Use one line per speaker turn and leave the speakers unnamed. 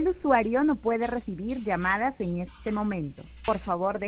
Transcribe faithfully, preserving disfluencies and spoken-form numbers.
El usuario no puede recibir llamadas en este momento. Por favor,